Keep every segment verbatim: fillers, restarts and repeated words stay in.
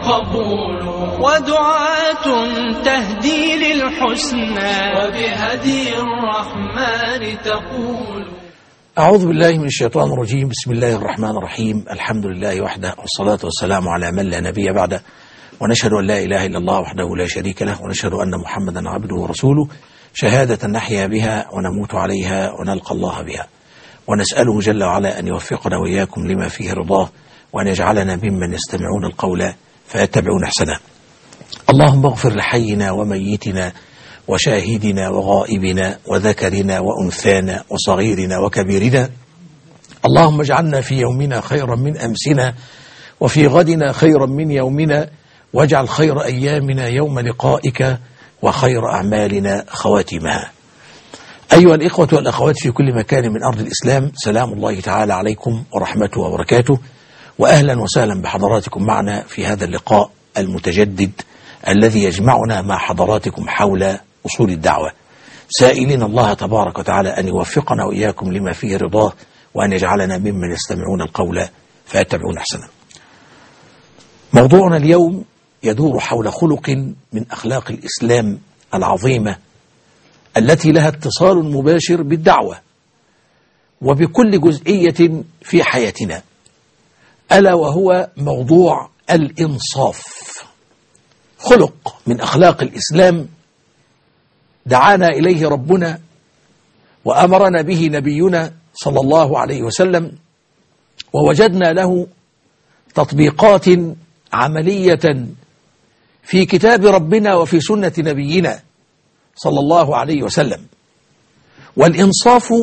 قبول، ودعاة تهدي للحسنى وبهدي الرحمن تقول. أعوذ بالله من الشيطان الرجيم. بسم الله الرحمن الرحيم. الحمد لله وحده، والصلاة والسلام على من لا نبي بعده، ونشهد أن لا إله إلا الله وحده لا شريك له، ونشهد أن محمدا عبده ورسوله، شهادة نحيا بها ونموت عليها ونلقى الله بها، ونسأله جل وعلا أن يوفقنا وإياكم لما فيه رضاه، وأن يجعلنا ممن يستمعون القول فيتبعون أحسنه. اللهم اغفر لحينا وميتنا وشاهدنا وغائبنا وذكرنا وأنثانا وصغيرنا وكبيرنا. اللهم اجعلنا في يومنا خيرا من أمسنا، وفي غدنا خيرا من يومنا، واجعل خير أيامنا يوم لقائك، وخير أعمالنا خواتمها. أيها الإخوة والأخوات في كل مكان من أرض الإسلام، سلام الله تعالى عليكم ورحمته وبركاته، وأهلا وسهلا بحضراتكم معنا في هذا اللقاء المتجدد الذي يجمعنا مع حضراتكم حول أصول الدعوة، سائلين الله تبارك وتعالى أن يوفقنا وإياكم لما فيه رضاه، وأن يجعلنا ممن يستمعون القول فيتبعون أحسنه. موضوعنا اليوم يدور حول خلق من أخلاق الإسلام العظيمة التي لها اتصال مباشر بالدعوة وبكل جزئية في حياتنا، ألا وهو موضوع الإنصاف. خلق من أخلاق الإسلام دعانا إليه ربنا وأمرنا به نبينا صلى الله عليه وسلم، ووجدنا له تطبيقات عملية في كتاب ربنا وفي سنة نبينا صلى الله عليه وسلم. والإنصاف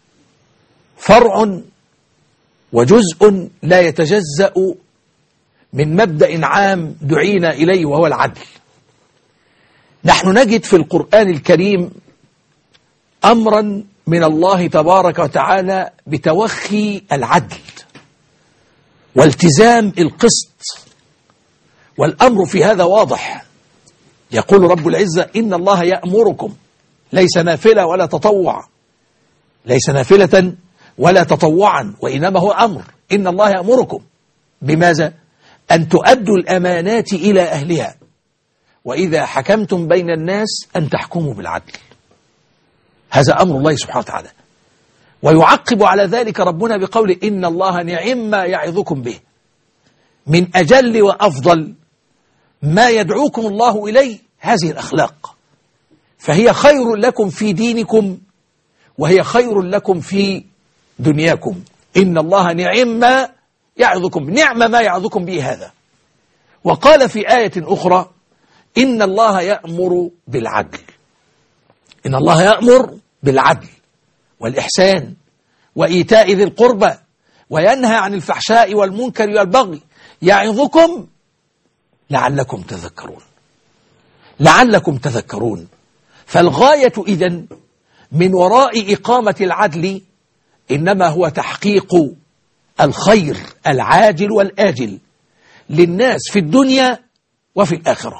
فرع وجزء لا يتجزأ من مبدأ عام دعينا إليه، وهو العدل. نحن نجد في القرآن الكريم أمرا من الله تبارك وتعالى بتوخي العدل والتزام القسط، والأمر في هذا واضح. يقول رب العزة: إن الله يأمركم، ليس نافلة ولا تطوع، ليس نافلة ولا تطوعا، وإنما هو أمر. إن الله يأمركم بماذا؟ أن تؤدوا الأمانات إلى أهلها، وإذا حكمتم بين الناس أن تحكموا بالعدل. هذا أمر الله سبحانه وتعالى. ويعقب على ذلك ربنا بقوله: إن الله نعم ما يعظكم به. من أجل وأفضل ما يدعوكم الله إليه هذه الأخلاق، فهي خير لكم في دينكم، وهي خير لكم في دنياكم. إن الله نعم ما يعظكم، نعم ما يعظكم به هذا. وقال في آية أخرى: إن الله يأمر بالعدل. إن الله يأمر بالعدل والإحسان وإيتاء ذي القربى، وينهى عن الفحشاء والمنكر والبغي، يعظكم لعلكم تذكرون. لعلكم تذكرون. فالغاية إذن من وراء إقامة العدل إنما هو تحقيق الخير العاجل والآجل للناس في الدنيا وفي الآخرة.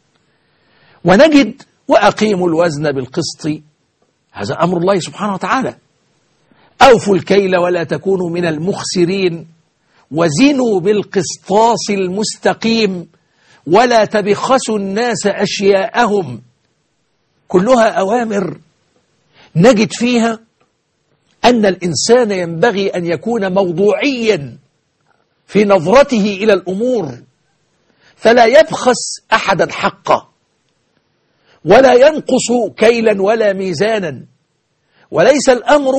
ونجد: وأقيموا الوزن بالقسط، هذا أمر الله سبحانه وتعالى. أوفوا الكيل ولا تكونوا من المخسرين، وزنوا بالقسطاس المستقيم، ولا تبخسوا الناس أشياءهم. كلها أوامر نجد فيها أن الإنسان ينبغي أن يكون موضوعيا في نظرته إلى الأمور، فلا يبخس أحدا حقه، ولا ينقص كيلا ولا ميزانا. وليس الأمر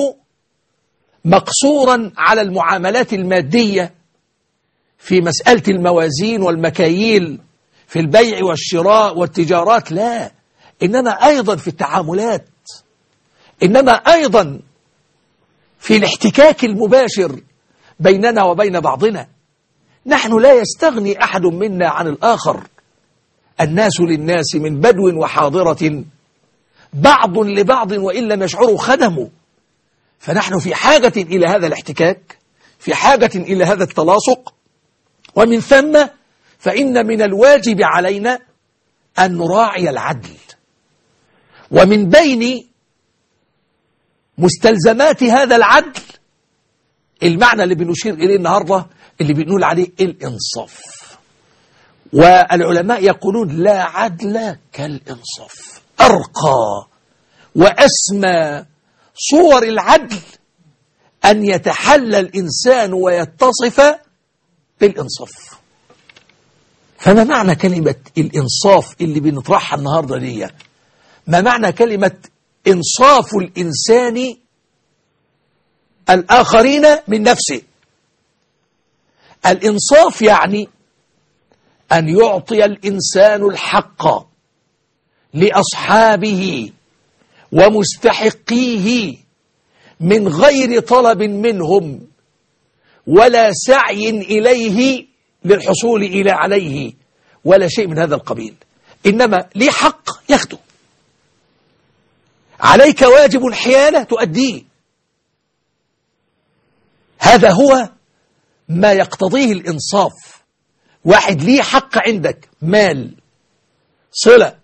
مقصورا على المعاملات المادية في مسألة الموازين والمكاييل في البيع والشراء والتجارات، لا، إنما أيضا في التعاملات، إنما أيضا في الاحتكاك المباشر بيننا وبين بعضنا. نحن لا يستغني أحد منا عن الآخر، الناس للناس من بدو وحاضرة، بعض لبعض وإن لم يشعروا خدموا. فنحن في حاجة إلى هذا الاحتكاك، في حاجة إلى هذا التلاصق. ومن ثم فإن من الواجب علينا أن نراعي العدل. ومن بين مستلزمات هذا العدل المعنى اللي بنشير إليه النهاردة، اللي بنقول عليه الإنصاف. والعلماء يقولون لا عدل كالإنصاف. أرقى وأسمى صور العدل أن يتحلى الإنسان ويتصف بالإنصاف. فما معنى كلمة الإنصاف اللي بنطرحها النهاردة دي؟ ما معنى كلمة إنصاف الإنسان الآخرين من نفسه؟ الإنصاف يعني أن يعطي الإنسان الحق لأصحابه ومستحقيه من غير طلب منهم ولا سعي إليه للحصول إلى عليه ولا شيء من هذا القبيل، إنما ليه حق ياخده، عليك واجب حيالة تؤديه. هذا هو ما يقتضيه الإنصاف. واحد ليه حق عندك، مال، صلة،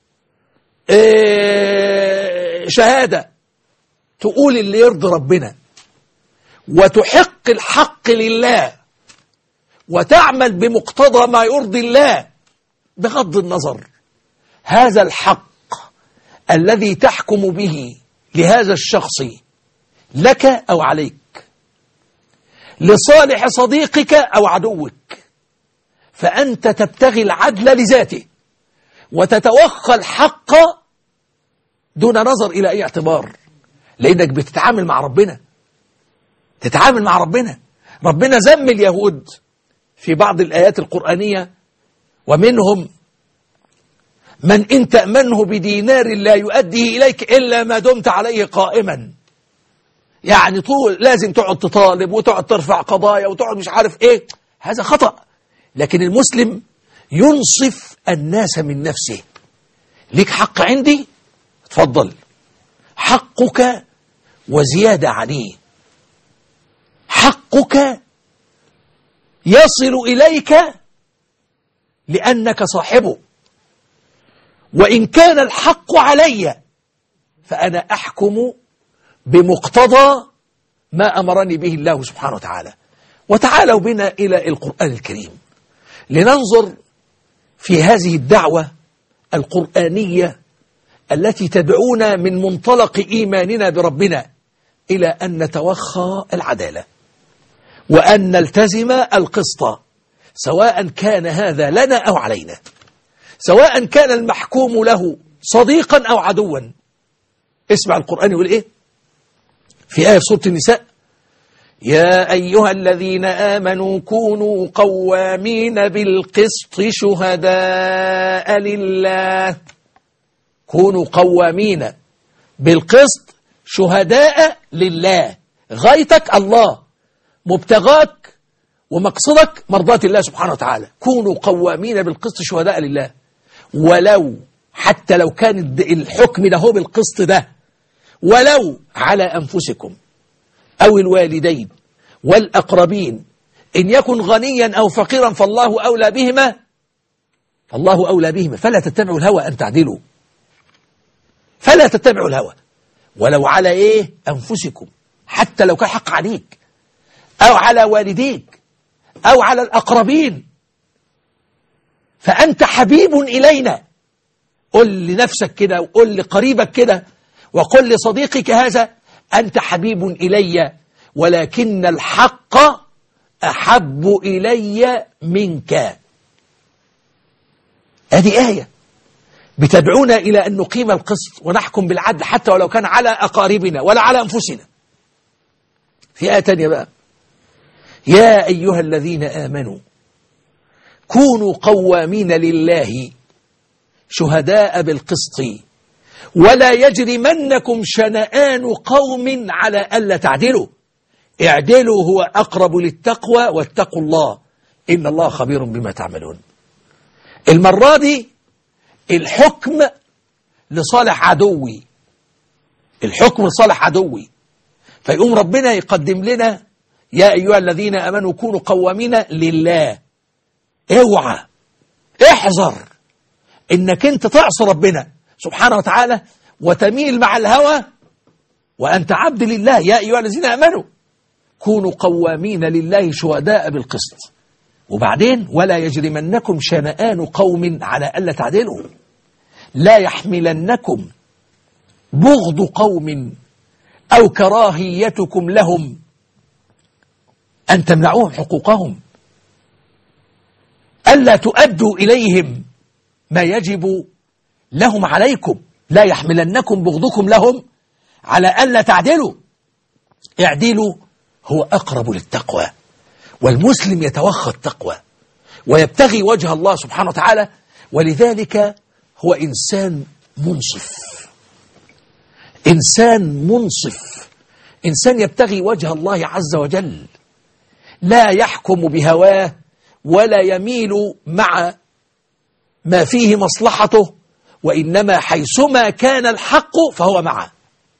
إيه، شهادة، تقول اللي يرضي ربنا وتحق الحق لله وتعمل بمقتضى ما يرضي الله بغض النظر هذا الحق الذي تحكم به لهذا الشخص لك أو عليك، لصالح صديقك أو عدوك، فأنت تبتغي العدل لذاته وتتوخى الحق دون نظر إلى أي اعتبار، لأنك بتتعامل مع ربنا. تتعامل مع ربنا. ربنا ذم اليهود في بعض الآيات القرآنية، ومنهم من إن تأمنه بدينار لا يؤديه إليك إلا ما دمت عليه قائما. يعني طول لازم تقعد تطالب وتقعد ترفع قضايا وتقعد مش عارف إيه، هذا خطأ. لكن المسلم ينصف الناس من نفسه. ليك حق عندي، تفضل، حقك وزيادة عليه، حقك يصل إليك لأنك صاحبه، وإن كان الحق علي فأنا أحكم بمقتضى ما أمرني به الله سبحانه وتعالى. وتعالوا بنا إلى القرآن الكريم لننظر في هذه الدعوة القرآنية التي تدعونا من منطلق إيماننا بربنا إلى أن نتوخى العدالة وأن نلتزم القسط، سواء كان هذا لنا أو علينا، سواء كان المحكوم له صديقا أو عدوا. اسمع القرآن يقول إيه في آية في سورة النساء: يا أيها الذين آمنوا كونوا قوامين بالقسط شهداء لله. كونوا قوامين بالقسط شهداء لله. غايتك الله، مبتغاك ومقصدك مرضاة الله سبحانه وتعالى. كونوا قوامين بالقسط شهداء لله، ولو حتى لو كان الحكم ده هو بالقسط ده، ولو على أنفسكم أو الوالدين والأقربين، إن يكن غنيا أو فقيرا فالله أولى بهما، فالله أولى بهما، فلا تتبعوا الهوى أن تعدلوا، فلا تتبعوا الهوى، ولو على إيه أنفسكم، حتى لو كان حق عليك أو على والديك أو على الأقربين، فأنت حبيب إلينا. قل لنفسك كده، وقل لقريبك كده، وقل لصديقك هذا: أنت حبيب إلي ولكن الحق أحب إلي منك. هذه آية بتدعونا إلى أن نقيم القسط ونحكم بالعدل حتى ولو كان على أقاربنا ولا على أنفسنا. في آية تانية بقى: يا أيها الذين آمنوا كونوا قوامين لله شهداء بالقسط ولا يجرمنكم شنآن قوم على ألا تعدلوا اعدلوا هو أقرب للتقوى واتقوا الله إن الله خبير بما تعملون. المرة دي الحكم لصالح عدوي، الحكم لصالح عدوي، فيقوم ربنا يقدم لنا: يا أيها الذين آمنوا كونوا قوامين لله. اوعى، احذر إنك أنت تعصي ربنا سبحانه وتعالى وتميل مع الهوى وأنت عبد لله. يا أيها الذين آمنوا كونوا قوامين لله شهداء بالقسط وبعدين ولا يجرمنكم شنآن قوم على ألا تعدلوا لا يحملنكم بغض قوم أو كراهيتكم لهم أن تمنعوهم حقوقهم ألا تؤدوا إليهم ما يجب لهم عليكم. لا يحملنكم بغضكم لهم على ألا تعدلوا. اعدلوا هو أقرب للتقوى، والمسلم يتوخى التقوى ويبتغي وجه الله سبحانه وتعالى، ولذلك هو إنسان منصف، إنسان منصف، إنسان يبتغي وجه الله عز وجل، لا يحكم بهواه ولا يميل مع ما فيه مصلحته، وإنما حيثما كان الحق فهو معه.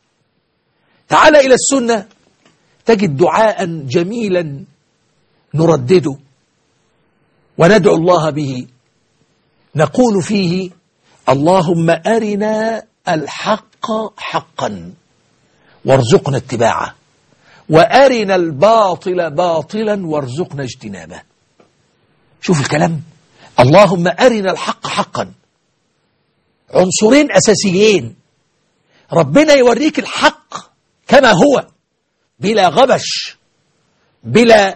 تعال إلى السنة تجد دعاء جميلا نردده وندعو الله به، نقول فيه: اللهم أرنا الحق حقا وارزقنا اتباعه، وأرنا الباطل باطلا وارزقنا اجتنابه. شوف الكلام، اللهم أرنا الحق حقا، عنصرين أساسيين. ربنا يوريك الحق كما هو بلا غبش، بلا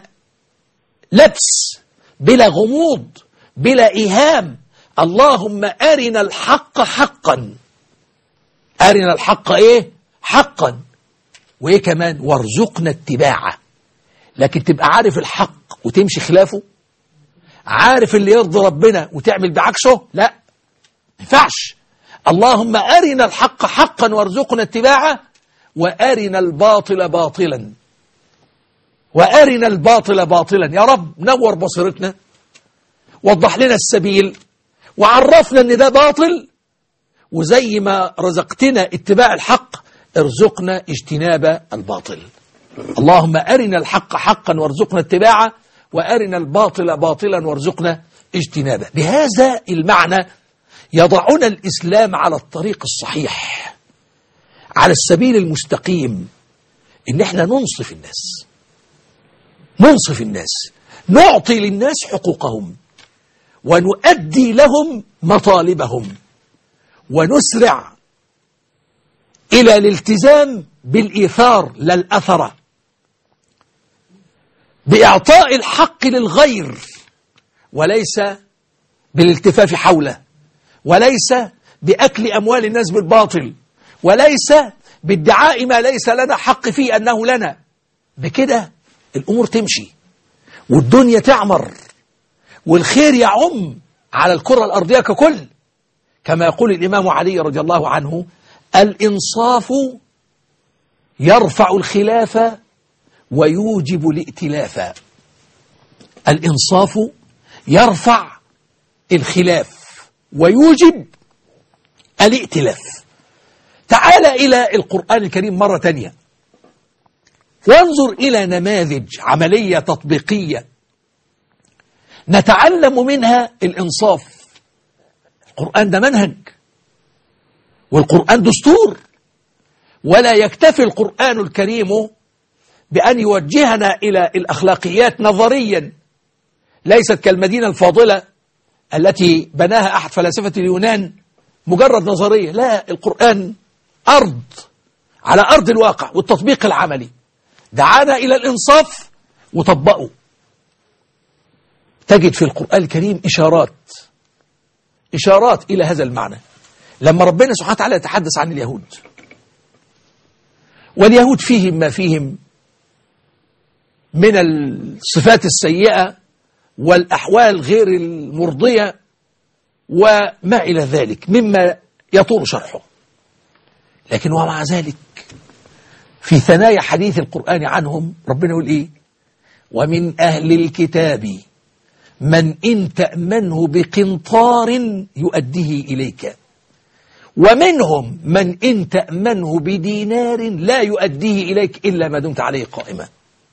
لبس، بلا غموض، بلا إيهام. اللهم أرنا الحق حقا، أرنا الحق إيه؟ حقا. وإيه كمان؟ وارزقنا اتباعه. لكن تبقى عارف الحق وتمشي خلافه، عارف اللي يرضي ربنا وتعمل بعكسه، لا، ما ينفعش. اللهم أرنا الحق حقا وارزقنا اتباعه، وأرنا الباطل باطلا، وأرنا الباطل باطلا. يا رب نور بصيرتنا، وضح لنا السبيل، وعرفنا ان ده باطل، وزي ما رزقتنا اتباع الحق ارزقنا اجتناب الباطل. اللهم أرنا الحق حقا وارزقنا اتباعه، وأرنا الباطل باطلا وارزقنا اجتنابه. بهذا المعنى يضعنا الإسلام على الطريق الصحيح، على السبيل المستقيم، إن احنا ننصف الناس، ننصف الناس، نعطي للناس حقوقهم، ونؤدي لهم مطالبهم، ونسرع إلى الالتزام بالإيثار لا الأثرة، بإعطاء الحق للغير وليس بالالتفاف حوله، وليس بأكل أموال الناس بالباطل، وليس بادعاء ما ليس لنا حق فيه أنه لنا. بكده الأمور تمشي والدنيا تعمر والخير يعم على الكرة الأرضية ككل. كما يقول الإمام علي رضي الله عنه: الإنصاف يرفع الخلاف ويوجب الائتلاف. الإنصاف يرفع الخلاف ويوجب الائتلاف. تعال إلى القرآن الكريم مرة تانية، وانظر إلى نماذج عملية تطبيقية نتعلم منها الإنصاف. القرآن ده منهج، والقرآن دستور، ولا يكتفي القرآن الكريم بأن يوجهنا إلى الأخلاقيات نظريا، ليست كالمدينة الفاضلة التي بناها أحد فلاسفة اليونان مجرد نظرية. لا، القرآن أرض، على أرض الواقع والتطبيق العملي. دعانا إلى الإنصاف وطبقوا. تجد في القرآن الكريم إشارات إشارات إلى هذا المعنى. لما ربنا سبحانه وتعالى يتحدث عن اليهود، واليهود فيهم ما فيهم من الصفات السيئة والأحوال غير المرضية وما إلى ذلك مما يطول شرحه، لكن ومع ذلك في ثنايا حديث القرآن عنهم ربنا يقول إيه؟ ومن أهل الكتاب من إن تأمنه بقنطار يؤديه إليك، ومنهم من إن تأمنه بدينار لا يؤديه إليك إلا ما دمت عليه قائما.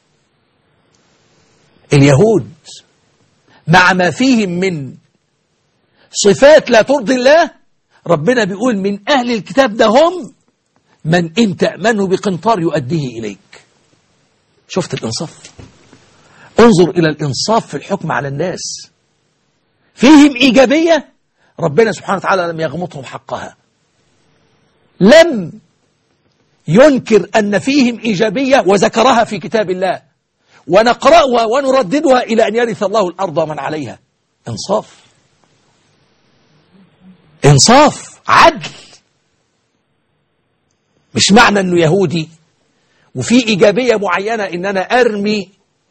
اليهود مع ما فيهم من صفات لا ترضي الله، ربنا بيقول من أهل الكتاب ده هم من إن تأمنه بقنطار يؤديه إليك. شفت الإنصاف؟ انظر إلى الإنصاف في الحكم على الناس. فيهم إيجابية، ربنا سبحانه وتعالى لم يغمطهم حقها، لم ينكر أن فيهم إيجابية وذكرها في كتاب الله، ونقرأها ونرددها إلى أن يرث الله الأرض ومن عليها. إنصاف، إنصاف، عدل. مش معنى أنه يهودي وفي إيجابية معينة إن أنا أرمي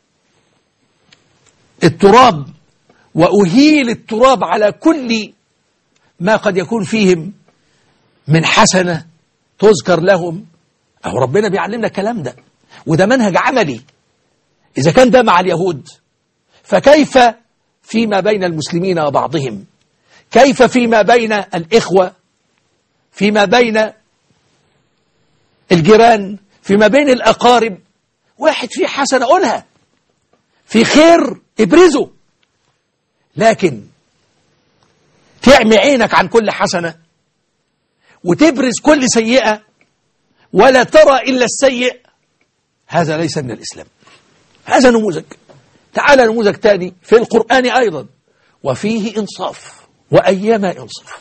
التراب وأهيل التراب على كل ما قد يكون فيهم من حسنة تذكر لهم. أهو ربنا بيعلمنا الكلام ده، وده منهج عملي. إذا كان ده مع اليهود، فكيف فيما بين المسلمين وبعضهم؟ كيف فيما بين الإخوة، فيما بين الجيران، فيما بين الأقارب؟ واحد فيه حسنة قولها، في خير ابرزه، لكن تعمي عينك عن كل حسنة وتبرز كل سيئة ولا ترى إلا السيء، هذا ليس من الإسلام. هذا نموذج. تعالى نموذج تاني في القرآن أيضا وفيه إنصاف، وأيما إنصاف.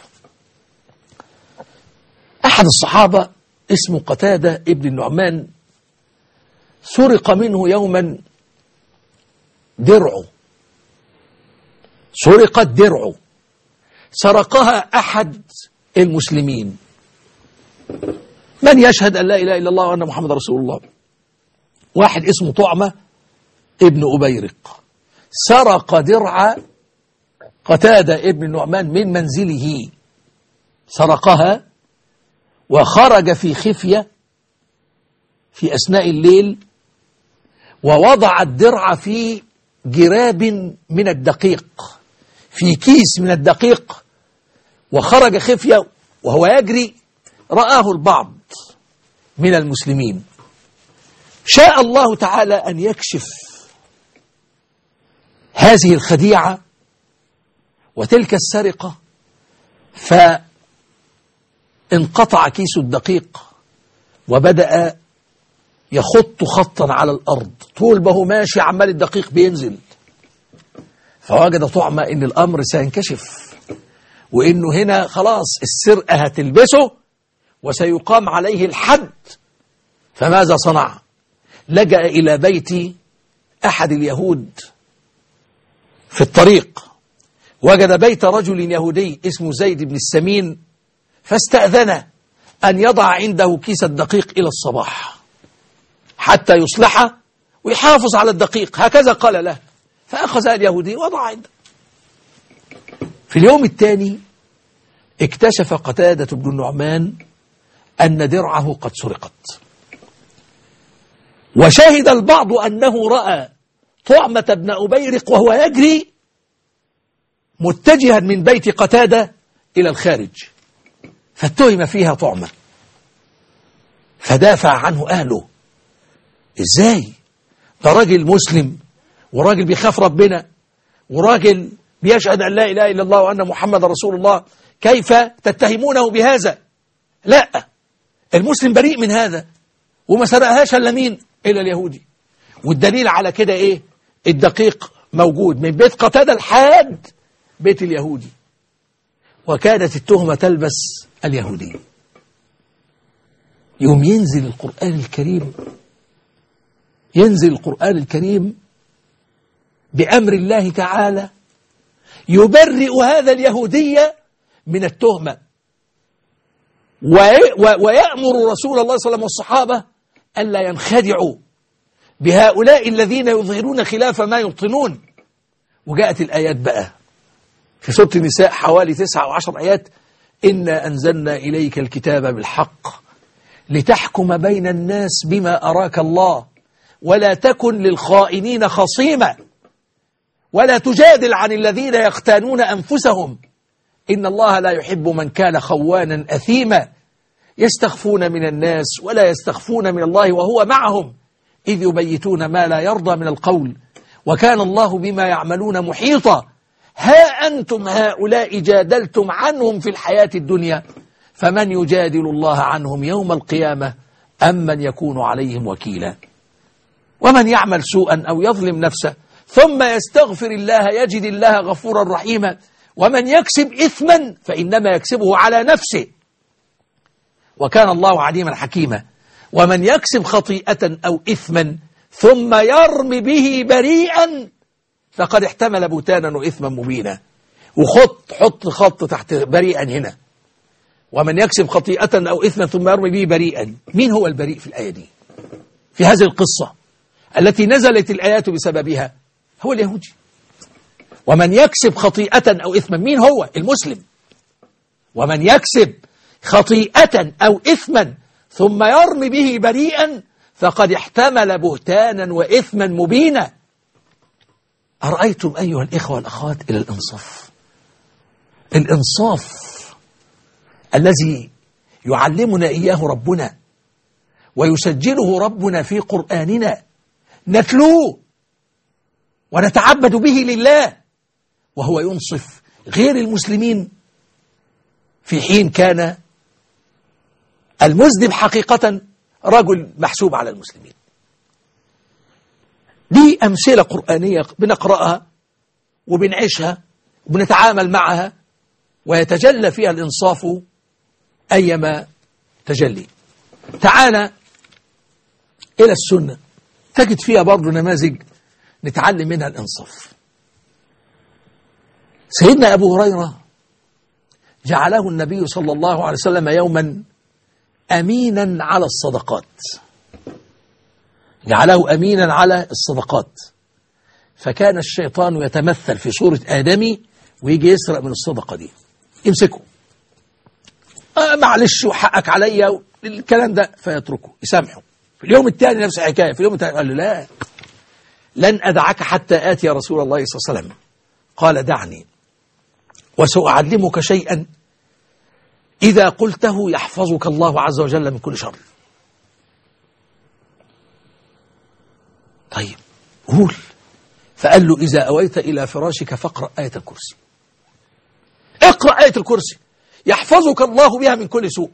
أحد الصحابة اسمه قتادة ابن النعمان سرق منه يوما درعه، سرقت درعه، سرقها أحد المسلمين. من يشهد أن لا إله إلا الله وأن محمد رسول الله؟ واحد اسمه طعمة ابن أبيرق سرق درع قتادة ابن النعمان من منزله، سرقها وخرج في خفية في أثناء الليل، ووضع الدرع في جراب من الدقيق، في كيس من الدقيق، وخرج خفية وهو يجري. رآه البعض من المسلمين. شاء الله تعالى أن يكشف هذه الخديعة وتلك السرقة، فانقطع كيس الدقيق وبدأ يخط خطا على الأرض، طول ما هو ماشي عمال الدقيق بينزل. فوجد طعمة إن الأمر سينكشف، وإنه هنا خلاص السرقة هتلبسه وسيقام عليه الحد. فماذا صنع؟ لجأ إلى بيت أحد اليهود في الطريق، وجد بيت رجل يهودي اسمه زيد بن السمين، فاستأذن أن يضع عنده كيس الدقيق إلى الصباح حتى يصلحه ويحافظ على الدقيق، هكذا قال له. فأخذ اليهودي وضع عنده. في اليوم الثاني اكتشف قتادة بن النعمان أن درعه قد سرقت، وشهد البعض أنه رأى طعمة بن أبيرق وهو يجري متجها من بيت قتادة إلى الخارج، فاتهم فيها طعمة، فدافع عنه أهله. إزاي؟ ده راجل مسلم، وراجل بيخاف ربنا، وراجل بيشهد أن لا إله إلا الله وأن محمد رسول الله، كيف تتهمونه بهذا؟ لا، المسلم بريء من هذا، وما سرقهاش إلا مين؟ إلا اليهودي. والدليل على كده إيه؟ الدقيق موجود من بيت قتادة لحد بيت اليهودي، وكانت التهمة تلبس اليهودي. يوم ينزل القرآن الكريم، ينزل القرآن الكريم بأمر الله تعالى يبرئ هذا اليهودي من التهمة، ويأمر رسول الله صلى الله عليه وسلم والصحابة ألا ينخدعوا بهؤلاء الذين يظهرون خلاف ما يبطنون. وجاءت الآيات بقى في سورة النساء حوالي تسعة وعشر آيات: إنا أنزلنا إليك الكتاب بالحق لتحكم بين الناس بما أراك الله ولا تكن للخائنين خصيما ولا تجادل عن الذين يختانون أنفسهم إن الله لا يحب من كان خوانا أثيما يستخفون من الناس ولا يستخفون من الله وهو معهم إذ يبيتون ما لا يرضى من القول وكان الله بما يعملون محيطا ها أنتم هؤلاء جادلتم عنهم في الحياة الدنيا فمن يجادل الله عنهم يوم القيامة أم من يكون عليهم وكيلا ومن يعمل سوءا أو يظلم نفسه ثم يستغفر الله يجد الله غفورا رحيما. ومن يكسب إثما فإنما يكسبه على نفسه وكان الله عليما حكيما. ومن يكسب خطيئة أو إثما ثم يرمي به بريئا فقد احتمل بهتانا وإثما مبينا. وخط حط خط تحت بريئا هنا. ومن يكسب خطيئة أو إثما ثم يرمي به بريئا. مين هو البريء في الآية دي؟ في هذه القصة التي نزلت الآيات بسببها هو اليهودي. ومن يكسب خطيئة أو إثما، مين هو؟ المسلم. ومن يكسب خطيئة أو إثما ثم يرمي به بريئا فقد احتمل بهتانا وإثما مبينا. أرأيتم أيها الإخوة والأخوات إلى الإنصاف، الإنصاف الذي يعلمنا إياه ربنا ويسجله ربنا في قرآننا نتلوه ونتعبد به لله، وهو ينصف غير المسلمين في حين كان المذنب حقيقة رجل محسوب على المسلمين. دي أمثلة قرآنية بنقرأها وبنعيشها وبنتعامل معها ويتجلى فيها الإنصاف أيما تجلي. تعالى إلى السنة تجد فيها برضو نماذج نتعلم منها الإنصاف. سيدنا أبو هريرة جعله النبي صلى الله عليه وسلم يوما أمينا على الصدقات، جعله أمينا على الصدقات، فكان الشيطان يتمثل في صورة آدمي ويجي يسرق من الصدقة دي، يمسكه، آه معلش وحقك عليا الكلام ده، فيتركه يسامحه. في اليوم الثاني نفس الحكاية، في اليوم الثاني قال له لا لن أدعك حتى آتي رسول الله صلى الله عليه وسلم. قال دعني وسأعلمك شيئا إذا قلته يحفظك الله عز وجل من كل شر. طيب قول. فقال له إذا أويت إلى فراشك فاقرأ آية الكرسي، اقرأ آية الكرسي يحفظك الله بها من كل سوء.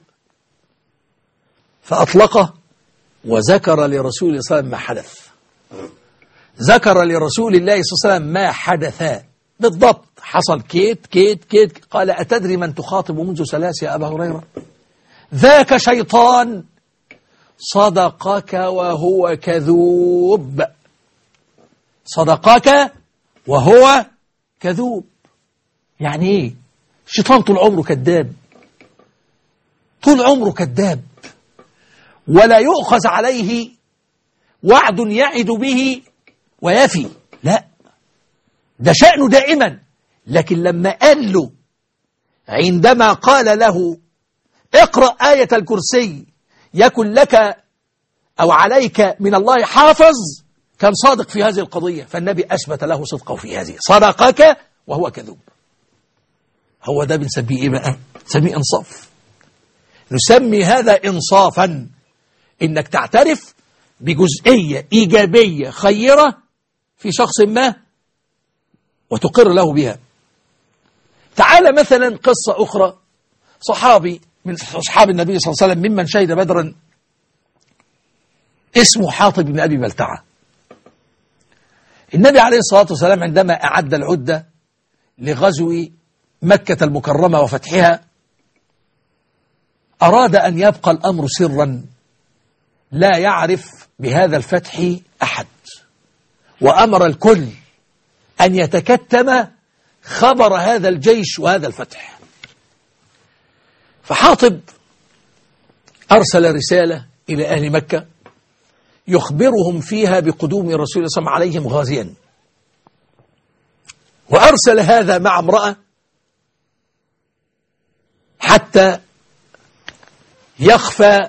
فأطلقه وذكر لرسول الله صلى الله عليه وسلم ما حدث، ذكر لرسول الله صلى الله عليه وسلم ما حدث بالضبط، حصل كيت كيت كيت. قال أتدري من تخاطب منذ ثلاث يا أبا هريرة؟ ذاك شيطان صدقك وهو كذوب، صدقك وهو كذوب. يعني ايه؟ الشيطان طول عمره كذاب، طول عمره كذاب، ولا يؤخذ عليه وعد يعد به ويفي، لا ده شأنه دائما. لكن لما قال له عندما قال له اقرأ آية الكرسي يكن لك أو عليك من الله حافظ، كان صادق في هذه القضية، فالنبي أثبت له صدقه في هذه، صدقك وهو كذوب. هو ده بنسميه إيه بقى؟ نسميه إنصاف. نسمي هذا إنصافا، إنك تعترف بجزئية إيجابية خيرة في شخص ما وتقر له بها. تعال مثلا قصة أخرى، صحابي من أصحاب النبي صلى الله عليه وسلم ممن شهد بدرا اسمه حاطب بن أبي بلتعة. النبي عليه الصلاة والسلام عندما أعد العدة لغزو مكة المكرمة وفتحها أراد أن يبقى الأمر سرا لا يعرف بهذا الفتح أحد، وأمر الكل أن يتكتم خبر هذا الجيش وهذا الفتح. فحاطب أرسل رسالة إلى أهل مكة يخبرهم فيها بقدوم رسول الله صلى الله عليه وسلم عليهم غازيا، وأرسل هذا مع امرأة حتى يخفى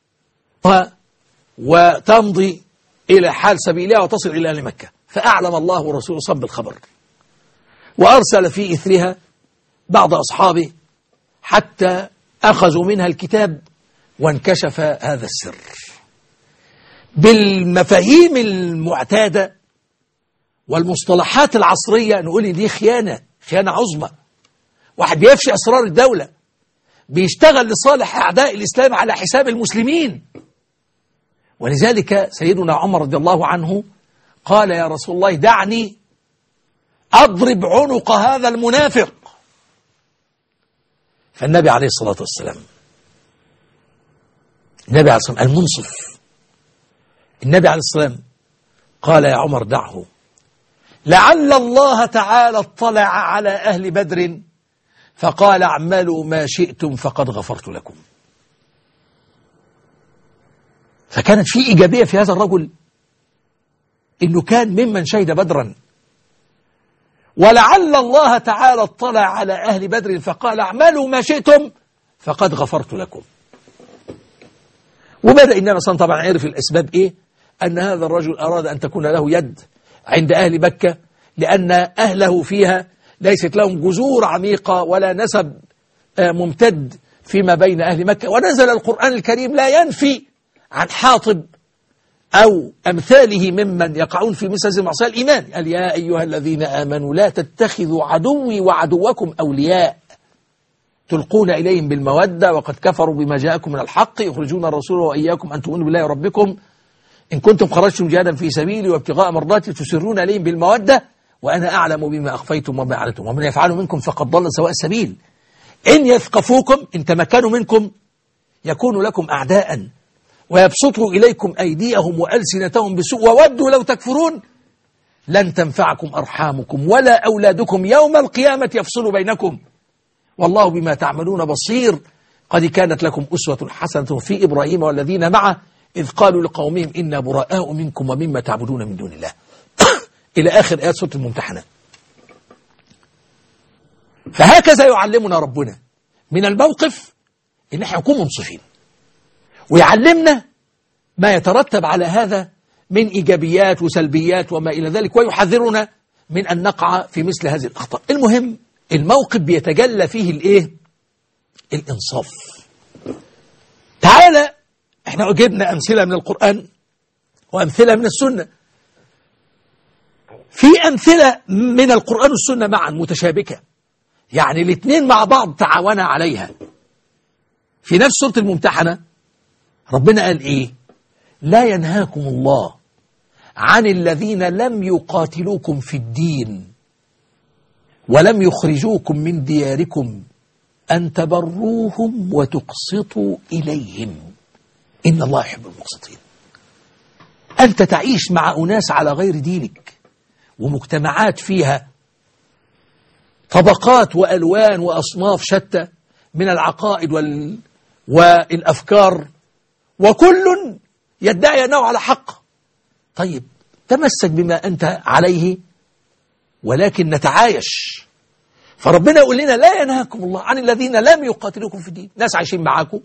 وتمضي إلى حال سبيلها وتصل إلى أهل مكة. فأعلم الله ورسوله صلى الله عليه وسلم بالخبر، وأرسل في إثرها بعض أصحابه حتى أخذوا منها الكتاب وانكشف هذا السر. بالمفاهيم المعتادة والمصطلحات العصرية نقول دي خيانة، خيانة عظمى، واحد بيفشي أسرار الدولة، بيشتغل لصالح أعداء الإسلام على حساب المسلمين. ولذلك سيدنا عمر رضي الله عنه قال يا رسول الله دعني أضرب عنق هذا المنافق. فالنبي عليه الصلاة والسلام النبي عليه الصلاة والسلام المنصف، النبي عليه الصلاة والسلام قال يا عمر دعه، لعل الله تعالى اطلع على أهل بدر فقال اعملوا ما شئتم فقد غفرت لكم. فكانت في إيجابية في هذا الرجل، إنه كان ممن شهد بدرا. ولعل الله تعالى اطلع على أهل بدر فقال اعملوا ما شئتم فقد غفرت لكم. وبدأ النبي صلى الله عليه وسلم طبعا عرف الأسباب إيه، أن هذا الرجل أراد أن تكون له يد عند أهل مكة، لأن أهله فيها ليست لهم جذور عميقة ولا نسب ممتد فيما بين أهل مكة. ونزل القرآن الكريم لا ينفي عن حاطب أو أمثاله ممن يقعون في مثل هذه المعصية الإيمان. قال يا أيها الذين آمنوا لا تتخذوا عدوي وعدوكم أولياء تلقون إليهم بالمودة وقد كفروا بما جاءكم من الحق يخرجون الرسول وإياكم أن تؤمنوا بالله ربكم إن كنتم خرجتم جهادا في سبيلي وابتغاء مرضاتي تسرون إليهم بالمودة وأنا أعلم بما أخفيتم وما أعلنتم ومن يفعله منكم فقد ضل سواء السبيل. إن يثقفوكم إن تمكنوا منكم يكونوا لكم أعداء ويبسطوا إليكم أيديهم وألسنتهم بسوء وودوا لو تكفرون لن تنفعكم أرحامكم ولا أولادكم يوم القيامة يفصل بينكم والله بما تعملون بصير. قد كانت لكم أسوة حسنة في إبراهيم والذين معه إذ قالوا لقومهم إنا براء منكم ومما تعبدون من دون الله إلى آخر آيات سورة الممتحنة. فهكذا يعلمنا ربنا من الموقف إن احنا نكون منصفين، ويعلمنا ما يترتب على هذا من إيجابيات وسلبيات وما إلى ذلك، ويحذرنا من أن نقع في مثل هذه الأخطاء. المهم الموقف بيتجلى فيه الإيه؟ الإنصاف. تعالى احنا جبنا أمثلة من القرآن وأمثلة من السنة. في أمثلة من القرآن والسنة معا متشابكة، يعني الاثنين مع بعض تعاونا عليها. في نفس سورة الممتحنة ربنا قال إيه؟ لا ينهاكم الله عن الذين لم يقاتلوكم في الدين ولم يخرجوكم من دياركم أن تبروهم وتقسطوا إليهم إن الله يحب المقسطين. أنت تعيش مع أناس على غير دينك ومجتمعات فيها طبقات وألوان وأصناف شتى من العقائد وال... والأفكار، وكل يدعي أنه على حق. طيب تمسك بما أنت عليه ولكن نتعايش. فربنا يقول لنا لا ينهاكم الله عن الذين لم يقاتلوكم في الدين، ناس عايشين معاكم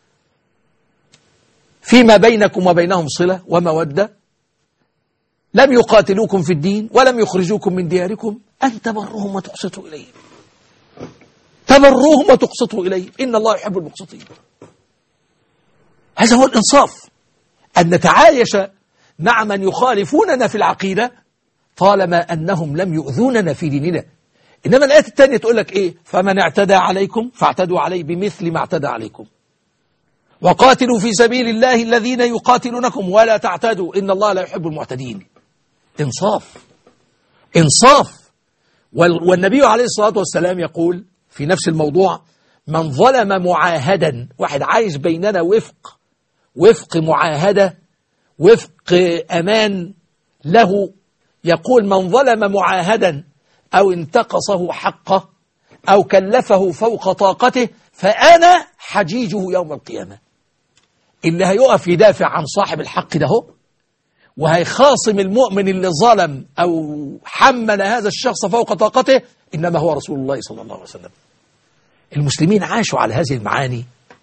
فيما بينكم وبينهم صلة ومودة، لم يقاتلوكم في الدين ولم يخرجوكم من دياركم أن تبروهم وتقسطوا إليهم. تبروهم وتقسطوا إليهم إن الله يحب المقسطين. هذا هو الإنصاف، أن نتعايش مع من يخالفوننا في العقيدة طالما أنهم لم يؤذوننا في ديننا. إنما الآية الثانية تقول لك إيه؟ فمن اعتدى عليكم فاعتدوا عليه بمثل ما اعتدى عليكم وقاتلوا في سبيل الله الذين يقاتلونكم ولا تعتدوا إن الله لا يحب المعتدين. إنصاف إنصاف. والنبي عليه الصلاة والسلام يقول في نفس الموضوع من ظلم معاهدا، واحد عايش بيننا وفق وفق معاهدة وفق أمان له، يقول من ظلم معاهدا أو انتقصه حقه أو كلفه فوق طاقته فأنا حجيجه يوم القيامة. اللي هيقف يدافع عن صاحب الحق ده هو، وهيخاصم المؤمن اللي ظلم أو حمل هذا الشخص فوق طاقته إنما هو رسول الله صلى الله عليه وسلم. المسلمين عاشوا على هذه المعاني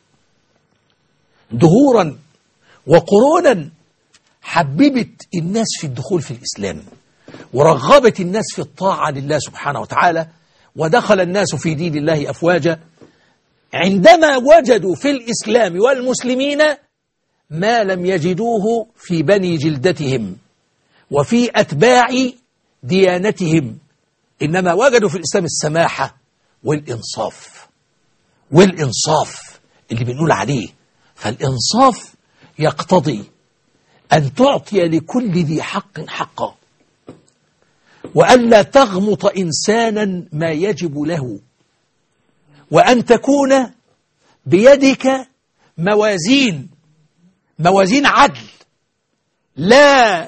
دهورا وقرونا، حببت الناس في الدخول في الإسلام ورغبت الناس في الطاعة لله سبحانه وتعالى، ودخل الناس في دين الله أفواجا عندما وجدوا في الإسلام والمسلمين ما لم يجدوه في بني جلدتهم وفي أتباع ديانتهم، إنما وجدوا في الإسلام السماحة والإنصاف والإنصاف اللي بنقول عليه. فالإنصاف يقتضي أن تعطي لكل ذي حق حقه، وألا تغمط إنسانا ما يجب له، وأن تكون بيدك موازين موازين عدل، لا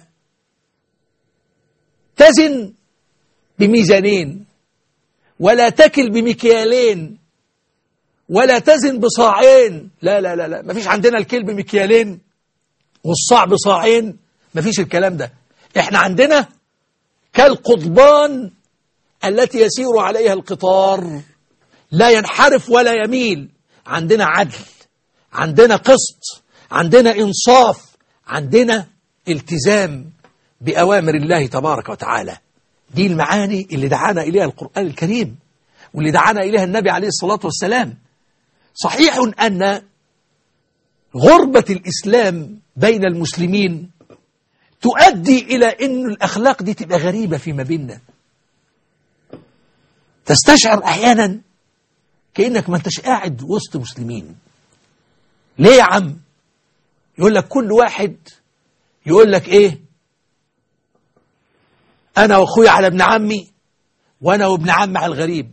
تزن بميزانين ولا تكل بمكيالين ولا تزن بصاعين. لا لا لا لا، ما فيش عندنا الكيل بمكيالين والصاع بصاعين، ما فيش الكلام ده. احنا عندنا كالقضبان التي يسير عليها القطار، لا ينحرف ولا يميل. عندنا عدل، عندنا قسط، عندنا إنصاف، عندنا التزام بأوامر الله تبارك وتعالى. دي المعاني اللي دعانا إليها القرآن الكريم واللي دعانا إليها النبي عليه الصلاة والسلام. صحيح أن غربة الإسلام بين المسلمين تؤدي إلى أن الأخلاق دي تبقى غريبة فيما بيننا. تستشعر أحيانا كأنك ما انتش قاعد وسط مسلمين. ليه يا عم؟ يقول لك كل واحد يقول لك إيه، أنا وأخوي على ابن عمي وأنا وابن عمي على الغريب.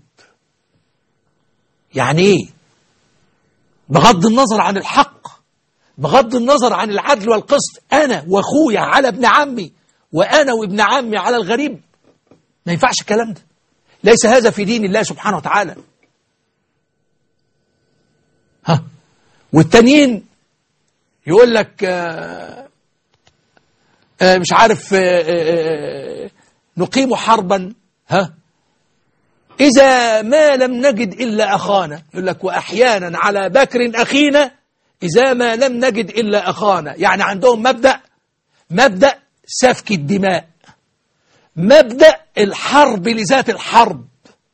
يعني إيه؟ بغض النظر عن الحق، بغض النظر عن العدل والقسط، أنا وأخويا على ابن عمي وأنا وابن عمي على الغريب. ما ينفعش الكلام ده، ليس هذا في دين الله سبحانه وتعالى. ها، والتانيين يقول لك آآ آآ مش عارف آآ آآ نقيم حربا ها إذا ما لم نجد إلا أخانا. يقول لك وأحيانا على بكر أخينا إذا ما لم نجد إلا أخانا. يعني عندهم مبدأ مبدأ سفك الدماء، مبدأ الحرب لذات الحرب،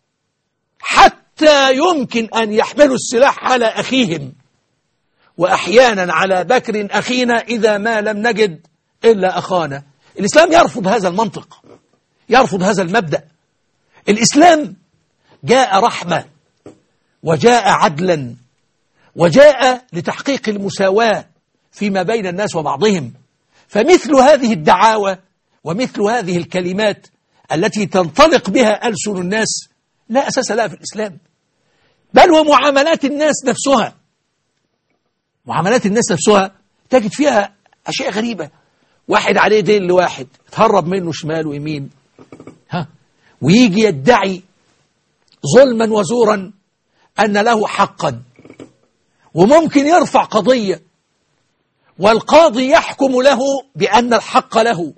حتى يمكن أن يحملوا السلاح على أخيهم. وأحيانا على بكر أخينا إذا ما لم نجد إلا أخانا. الإسلام يرفض هذا المنطق، يرفض هذا المبدأ. الإسلام جاء رحمة وجاء عدلا وجاء لتحقيق المساواة فيما بين الناس وبعضهم. فمثل هذه الدعاوى ومثل هذه الكلمات التي تنطلق بها ألسن الناس لا أساس لها في الإسلام، بل ومعاملات الناس نفسها. معاملات الناس نفسها تجد فيها أشياء غريبة. واحد عليه دين لواحد، تهرب منه شمال ويمين، ها، ويجي يدعي ظلما وزورا أن له حقا، وممكن يرفع قضية والقاضي يحكم له بأن الحق له،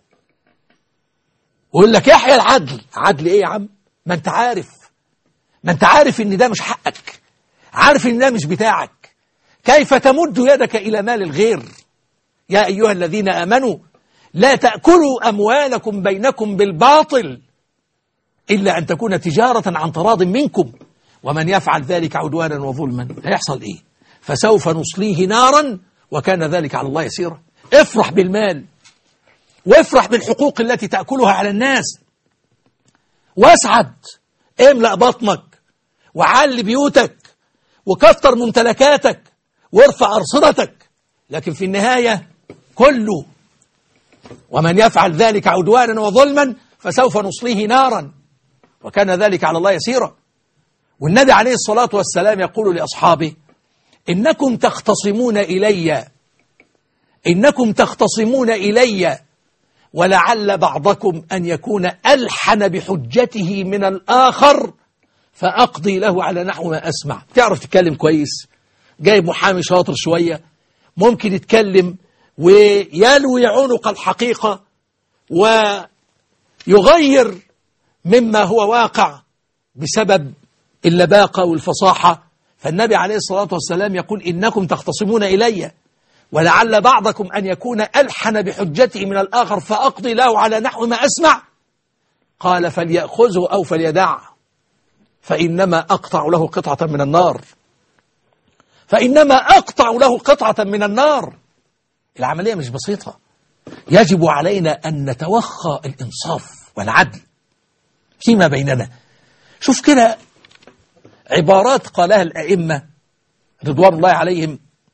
ويقول لك يحيى العدل. عدل إيه يا عم؟ ما أنت عارف، ما أنت عارف إن ده مش حقك، عارف إن ده مش بتاعك. كيف تمد يدك إلى مال الغير؟ يا أيها الذين آمنوا لا تأكلوا أموالكم بينكم بالباطل إلا أن تكون تجارة عن تراض منكم ومن يفعل ذلك عدوانا وظلما هيحصل إيه؟ فسوف نصليه نارا وكان ذلك على الله يسيرا. افرح بالمال وافرح بالحقوق التي تأكلها على الناس واسعد، املأ بطنك وعلي بيوتك وكثر ممتلكاتك وارفع أرصدتك، لكن في النهاية كله ومن يفعل ذلك عدوانا وظلما فسوف نصليه نارا وكان ذلك على الله يسيرا. والنبي عليه الصلاة والسلام يقول لأصحابه إنكم تختصمون إلي إنكم تختصمون إلي ولعل بعضكم أن يكون ألحن بحجته من الآخر فأقضي له على نحو ما أسمع. تعرف تتكلم كويس، جايب محامي شاطر شوية، ممكن يتكلم ويلوي عنق الحقيقة ويغير مما هو واقع بسبب اللباقة والفصاحة. فالنبي عليه الصلاة والسلام يقول إنكم تختصمون إلي ولعل بعضكم أن يكون ألحن بحجته من الآخر فأقضي له على نحو ما أسمع. قال فليأخذه أو فليدعه فإنما أقطع له قطعة من النار، فإنما أقطع له قطعة من النار. العملية مش بسيطة، يجب علينا أن نتوخى الإنصاف والعدل فيما بيننا. شوف كده عبارات قالها الأئمة رضوان الله عليهم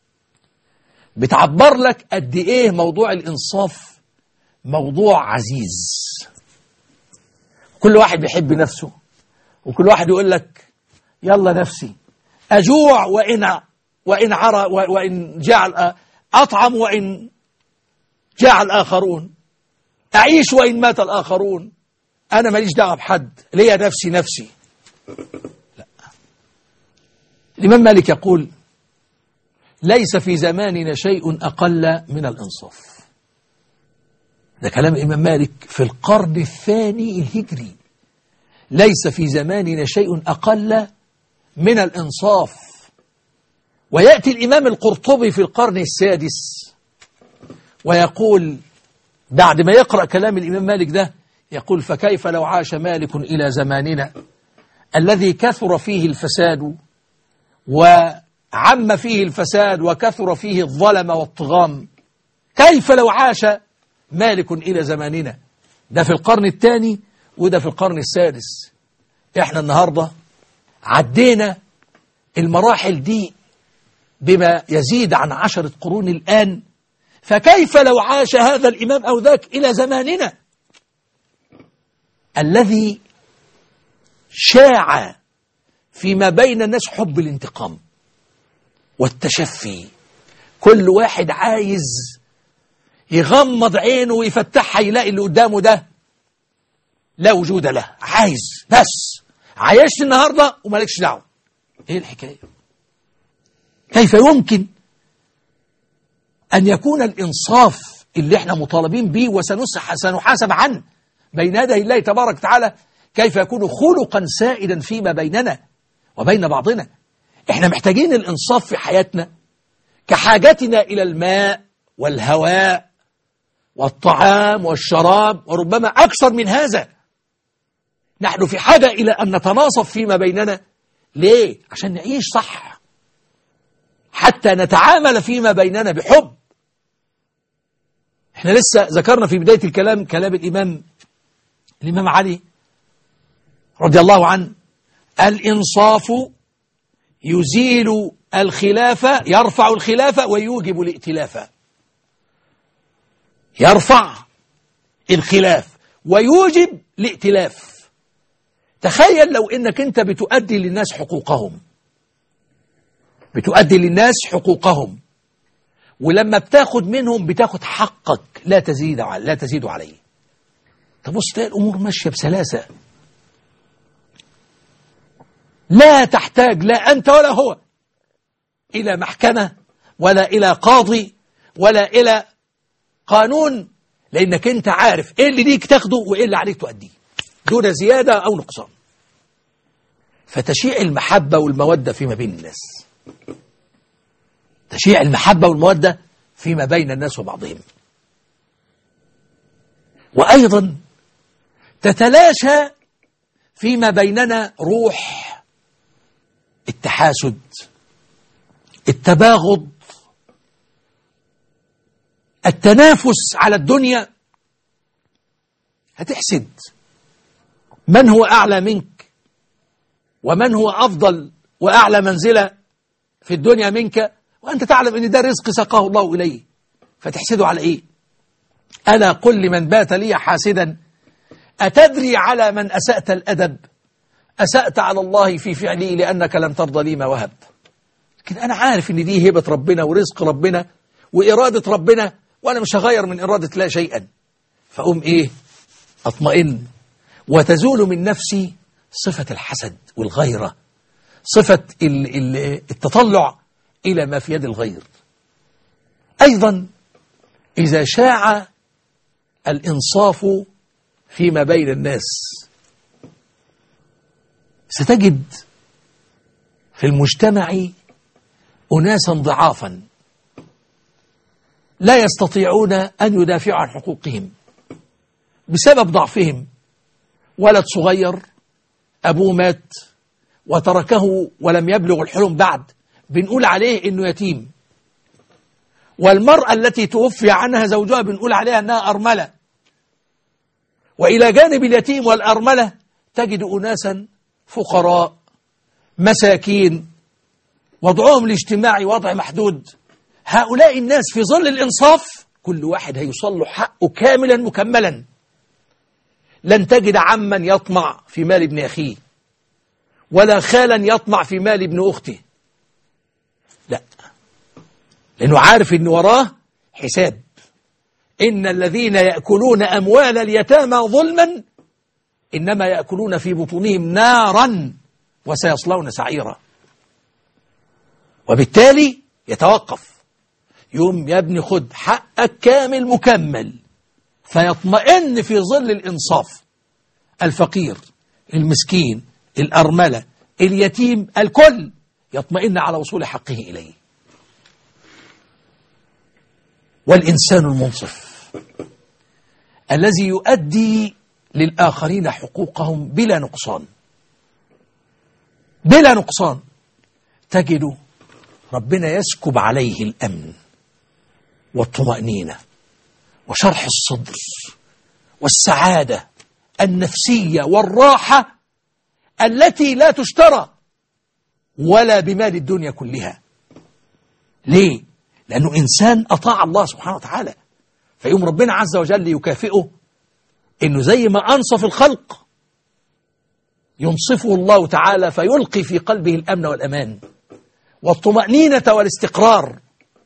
بتعبر لك قد إيه موضوع الإنصاف موضوع عزيز. كل واحد بيحب نفسه، وكل واحد يقول لك يلا نفسي أجوع وإن وإن عرى وإن جاع أطعم وإن جاع الآخرون، أعيش وإن مات الآخرون، أنا ماليش دعوة بحد، ليا نفسي نفسي. لا. الإمام مالك يقول ليس في زماننا شيء أقل من الإنصاف. ده كلام الإمام مالك في القرن الثاني الهجري. ليس في زماننا شيء أقل من الإنصاف. ويأتي الإمام القرطبي في القرن السادس ويقول بعد ما يقرأ كلام الإمام مالك ده، يقول فكيف لو عاش مالك إلى زماننا الذي كثر فيه الفساد وعم فيه الفساد وكثر فيه الظلم والطغام، كيف لو عاش مالك إلى زماننا؟ ده في القرن الثاني وده في القرن السادس. احنا النهاردة عدينا المراحل دي بما يزيد عن عشرة قرون الآن، فكيف لو عاش هذا الإمام أو ذاك إلى زماننا الذي شاع فيما بين الناس حب الانتقام والتشفي، كل واحد عايز يغمض عينه ويفتحها يلاقي اللي قدامه ده لا وجود له، عايز بس عايشت النهاردة ومالكش دعوة. ايه الحكاية؟ كيف يمكن أن يكون الإنصاف اللي احنا مطالبين به وسنحاسب عنه بين يدي الله تبارك وتعالى، كيف يكون خلقا سائدا فيما بيننا وبين بعضنا؟ احنا محتاجين الإنصاف في حياتنا كحاجتنا إلى الماء والهواء والطعام والشراب، وربما أكثر من هذا. نحن في حاجة إلى أن نتناصف فيما بيننا. ليه؟ عشان نعيش صح، حتى نتعامل فيما بيننا بحب. احنا لسه ذكرنا في بداية الكلام كلام الإمام الإمام علي رضي الله عنه: الإنصاف يزيل الخلافة، يرفع الخلافة ويوجب الائتلاف. يرفع الخلاف ويوجب الائتلاف. تخيل لو انك انت بتؤدي للناس حقوقهم، بتؤدي للناس حقوقهم، ولما بتاخد منهم بتاخد حقك لا تزيد لا تزيد عليه. تبص تلاقي الامور ماشيه بسلاسه، لا تحتاج لا انت ولا هو الى محكمه ولا الى قاضي ولا الى قانون، لانك انت عارف ايه اللي ليك تاخده وايه اللي عليك تؤديه دون زياده او نقصان. فتشيع المحبه والموده فيما بين الناس، تشيع المحبه والموده فيما بين الناس وبعضهم. وايضا تتلاشى فيما بيننا روح التحاسد، التباغض، التنافس على الدنيا. هتحسد من هو أعلى منك ومن هو أفضل وأعلى منزلة في الدنيا منك، وأنت تعلم أن ده رزق ساقه الله إليه، فتحسده على إيه؟ ألا قل لمن بات لي حاسدا أتدري على من أسأت الأدب؟ أسأت على الله في فعلي لأنك لم ترضى لي ما وهب. لكن أنا عارف أن دي هبة ربنا ورزق ربنا وإرادة ربنا، وأنا مش هغير من إرادة لا شيئا. فأقوم إيه؟ أطمئن، وتزول من نفسي صفة الحسد والغيرة، صفة التطلع إلى ما في يد الغير. أيضا إذا شاع الإنصاف فيما بين الناس، ستجد في المجتمع أناسا ضعافا لا يستطيعون أن يدافعوا عن حقوقهم بسبب ضعفهم. ولد صغير أبوه مات وتركه ولم يبلغ الحلم بعد، بنقول عليه إنه يتيم. والمرأة التي توفي عنها زوجها بنقول عليها أنها أرملة. وإلى جانب اليتيم والأرملة تجد أناسا فقراء مساكين وضعهم الاجتماعي وضع محدود. هؤلاء الناس في ظل الإنصاف كل واحد هيوصل له حقه كاملا مكملا. لن تجد عما يطمع في مال ابن أخيه ولا خالا يطمع في مال ابن أخته، لا، لأنه عارف أن وراه حساب. إن الذين يأكلون أموال اليتامى ظلما إنما يأكلون في بطونهم نارا وسيصلون سعيرا. وبالتالي يتوقف، يوم يا ابني خد حقك كامل مكمل، فيطمئن في ظل الإنصاف. الفقير، المسكين، الأرملة، اليتيم، الكل يطمئن على وصول حقه إليه. والإنسان المنصف الذي يؤدي للآخرين حقوقهم بلا نقصان، بلا نقصان، تجد ربنا يسكب عليه الأمن والطمأنينة وشرح الصدر والسعادة النفسية والراحة التي لا تشترى ولا بمال الدنيا كلها. ليه؟ لأنه إنسان أطاع الله سبحانه وتعالى، فيوم ربنا عز وجل يكافئه إنه زي ما أنصف الخلق ينصفه الله تعالى فيلقي في قلبه الأمن والأمان والطمأنينة والاستقرار،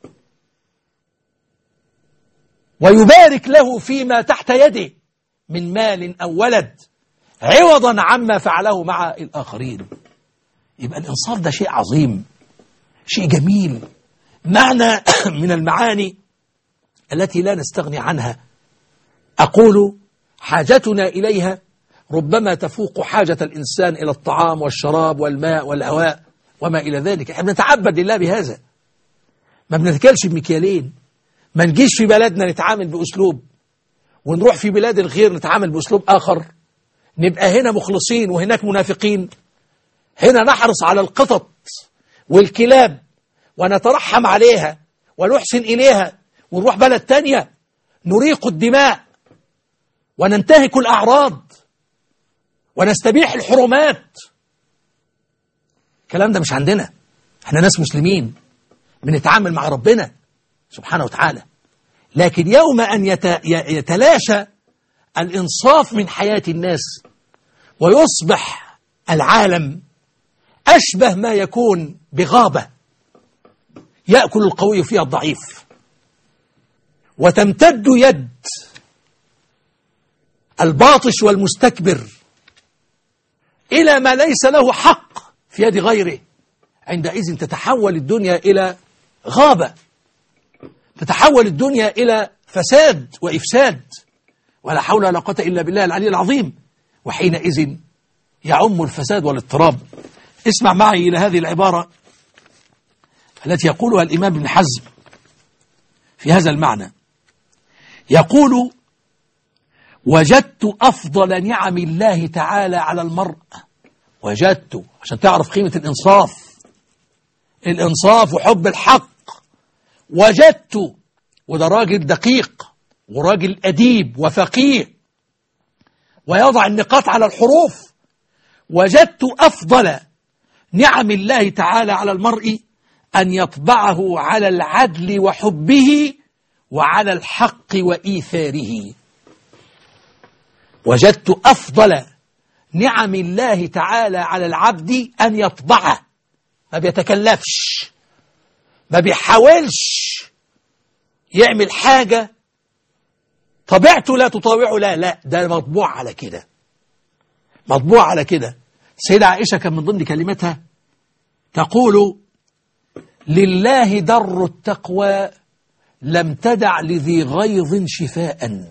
ويبارك له فيما تحت يده من مال أو ولد عوضا عما فعله مع الآخرين. يبقى الإنصاف ده شيء عظيم، شيء جميل، معنى من المعاني التي لا نستغني عنها. أقول حاجتنا إليها ربما تفوق حاجة الإنسان إلى الطعام والشراب والماء والهواء وما إلى ذلك. احنا بنتعبد لله بهذا، ما بنتكلش بمكيالين، ما نجيش في بلدنا نتعامل بأسلوب ونروح في بلاد الغير نتعامل بأسلوب آخر، نبقى هنا مخلصين وهناك منافقين، هنا نحرص على القطط والكلاب ونترحم عليها ونحسن إليها، ونروح بلد تانية نريق الدماء وننتهك الأعراض ونستبيح الحرمات. الكلام ده مش عندنا، احنا ناس مسلمين بنتعامل مع ربنا سبحانه وتعالى. لكن يوم أن يتلاشى الإنصاف من حياة الناس ويصبح العالم أشبه ما يكون بغابة يأكل القوي فيها الضعيف، وتمتد يد الباطش والمستكبر إلى ما ليس له حق في يد غيره، عندئذ تتحول الدنيا إلى غابة، تتحول الدنيا إلى فساد وإفساد، ولا حول ولا قوة إلا بالله العلي العظيم. وحينئذ يعم الفساد والاضطراب. اسمع معي إلى هذه العبارة التي يقولها الإمام ابن حزم في هذا المعنى. يقول: وجدت أفضل نعم الله تعالى على المرء، وجدت عشان تعرف قيمة الإنصاف، الإنصاف وحب الحق. وجدت، وده راجل دقيق وراجل أديب وفقيه ويضع النقاط على الحروف. وجدت أفضل نعم الله تعالى على المرء أن يطبعه على العدل وحبه وعلى الحق وإيثاره. وجدت أفضل نعم الله تعالى على العبد أن يطبعه، ما بيتكلفش، ما بيحاولش يعمل حاجة طبيعته لا تطاوعه، لا لا، ده مطبوع على كده، مطبوع على كده. سيدة عائشة كان من ضمن كلمتها تقول: لله در التقوى لم تدع لذي غيظ شفاء.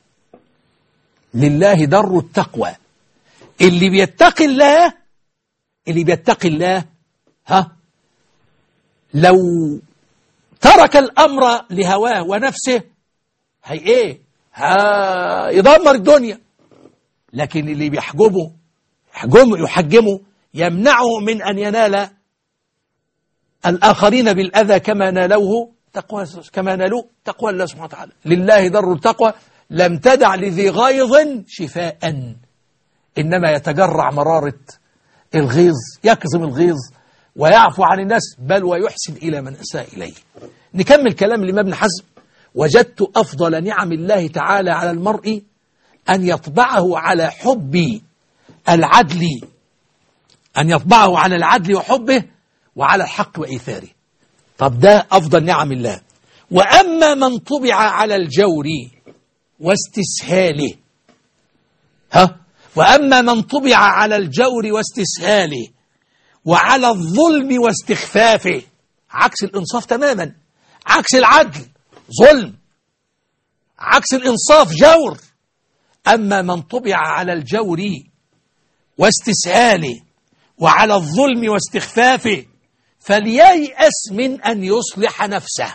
لله در التقوى، اللي بيتقي الله، اللي بيتقي الله ها لو ترك الأمر لهواه ونفسه هي ايه ها يدمر الدنيا. لكن اللي بيحجبه يحجمه يحجمه يمنعه من أن ينال الآخرين بالأذى كما نالوه تقوى كما نالوه تقوى الله سبحانه وتعالى. لله در التقوى لم تدع لذي غيظ شفاء، إنما يتجرع مرارة الغيظ، يكظم الغيظ ويعفو عن الناس، بل ويحسن إلى من أساء إليه. نكمل كلام الإمام ابن حزم: وجدت أفضل نعم الله تعالى على المرء أن يطبعه على حب العدل، أن يطبعه على العدل وحبه وعلى الحق وإيثاره. طب ده أفضل نعم الله. وأما من طبع على الجور واستسهاله، ها وأما من طبع على الجور واستسهاله وعلى الظلم واستخفافه، عكس الإنصاف تماما، عكس العدل ظلم، عكس الإنصاف جور. أما من طبع على الجور واستسهاله وعلى الظلم واستخفافه فلييأس من أن يصلح نفسه،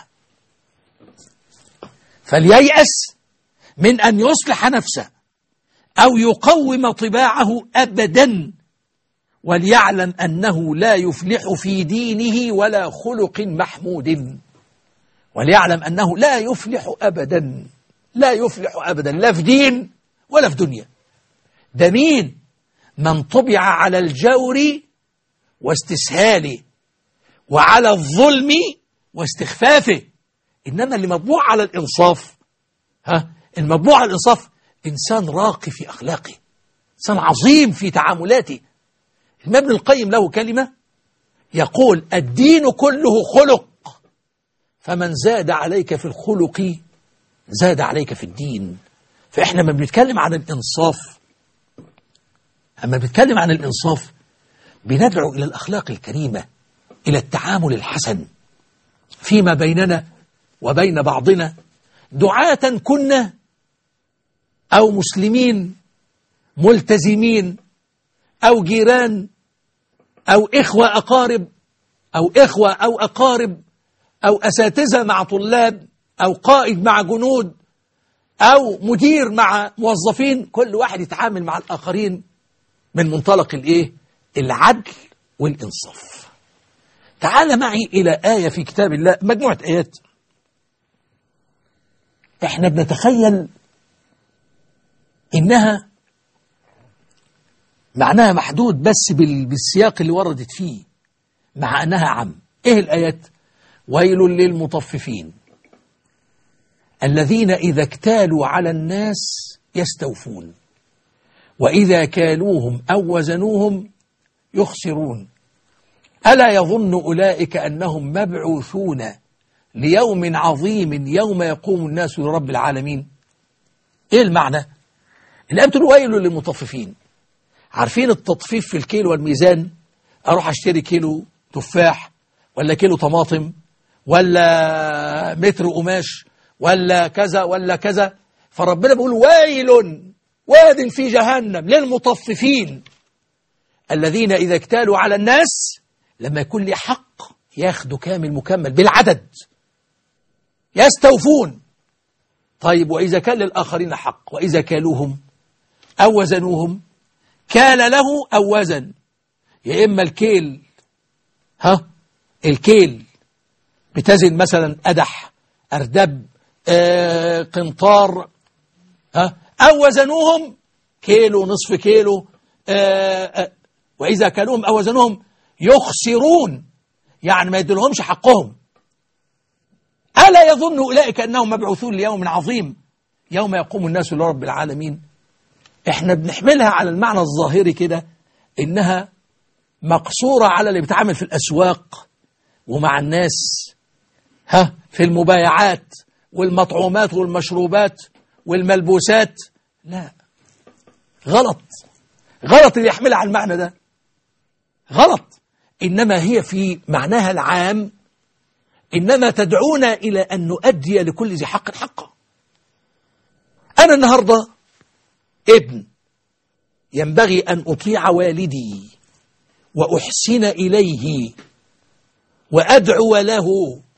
فلييأس من أن يصلح نفسه أو يقوم طباعه أبدا، وليعلم أنه لا يفلح في دينه ولا خلق محمود. وليعلم أنه لا يفلح أبدا، لا يفلح أبدا، لا في دين ولا في دنيا. ده مين؟ من طبع على الجور واستسهاله وعلى الظلم واستخفافه. إنما اللي مطبوع على الإنصاف، ها المطبوع على الإنصاف إنسان راقي في أخلاقه، إنسان عظيم في تعاملاته. الإمام ابن القيم له كلمة يقول: الدين كله خلق، فمن زاد عليك في الخلق زاد عليك في الدين. فإحنا ما بنتكلم عن الإنصاف، أما بنتكلم عن الإنصاف بندعو إلى الأخلاق الكريمة، إلى التعامل الحسن فيما بيننا وبين بعضنا، دعاة كنا أو مسلمين ملتزمين أو جيران أو إخوة أقارب أو إخوة أو أقارب أو أساتذة مع طلاب أو قائد مع جنود أو مدير مع موظفين. كل واحد يتعامل مع الآخرين من منطلق الإيه؟ العدل والإنصاف. تعال معي إلى آية في كتاب الله، مجموعة آيات. إحنا بنتخيل إنها معناها محدود بس بالسياق اللي وردت فيه، مع أنها عام. إيه الآيات؟ ويل للمطففين الذين إذا اكتالوا على الناس يستوفون وإذا كالوهم أو وزنوهم يخسرون ألا يظن أولئك أنهم مبعوثون ليوم عظيم يوم يقوم الناس لرب العالمين. إيه المعنى؟ الآية بتقول ويل للمطففين. عارفين التطفيف في الكيلو والميزان؟ أروح أشتري كيلو تفاح ولا كيلو طماطم ولا متر قماش ولا كذا ولا كذا، فربنا بيقول ويل واد في جهنم للمطففين الذين إذا اكتالوا على الناس، لما يكون لي حق ياخدوا كامل مكمل بالعدد يستوفون. طيب وإذا كان للآخرين حق وإذا كالوهم أو وزنوهم، كال له أو وزن، يا إما الكيل ها الكيل بتزن مثلا قدح أردب آه قنطار ها، أو وزنوهم كيلو نصف كيلو آه آه وإذا كالوهم أو وزنوهم يخسرون، يعني ما يدلهمش حقهم. ألا يظن أولئك أنهم مبعوثون ليوم عظيم يوم يقوم الناس لرب العالمين. احنا بنحملها على المعنى الظاهري كده، إنها مقصورة على اللي بيتعامل في الأسواق ومع الناس ها في المبايعات والمطعومات والمشروبات والملبوسات. لا، غلط غلط اللي يحملها على المعنى ده، غلط. إنما هي في معناها العام، إنما تدعونا إلى أن نؤدي لكل ذي حق حقه. أنا النهاردة ابن، ينبغي أن أطيع والدي وأحسن إليه وأدعو له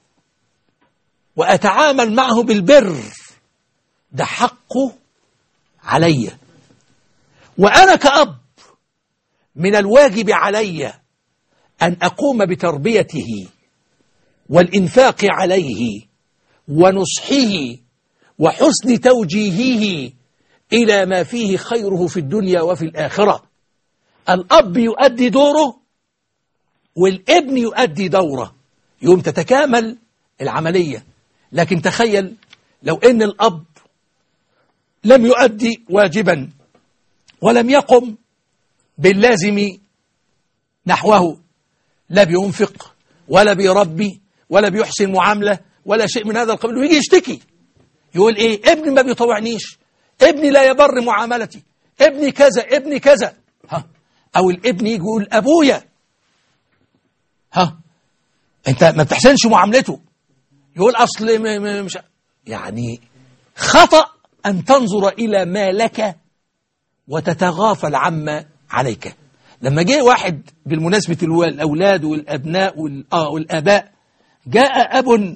وأتعامل معه بالبر، ده حقه علي. وأنا كأب من الواجب علي أن أقوم بتربيته والإنفاق عليه ونصحه وحسن توجيهه إلى ما فيه خيره في الدنيا وفي الآخرة. الأب يؤدي دوره والابن يؤدي دوره، يوم تتكامل العملية. لكن تخيل لو إن الأب لم يؤدي واجبا ولم يقم باللازم نحوه، لا بينفق ولا بيربي ولا بيحسن معاملة ولا شيء من هذا القبيل، ويجي يشتكي يقول ايه؟ ابني ما بيطوعنيش، ابني لا يبر معاملتي، ابني كذا ابني كذا. ها، او الابن يجي يقول ابويا ها انت ما بتحسنش معاملته، يقول اصل مش يعني. خطأ ان تنظر الى ما لك وتتغافل عما عليك. لما جاء واحد بالمناسبة الأولاد والأبناء والآباء، جاء أب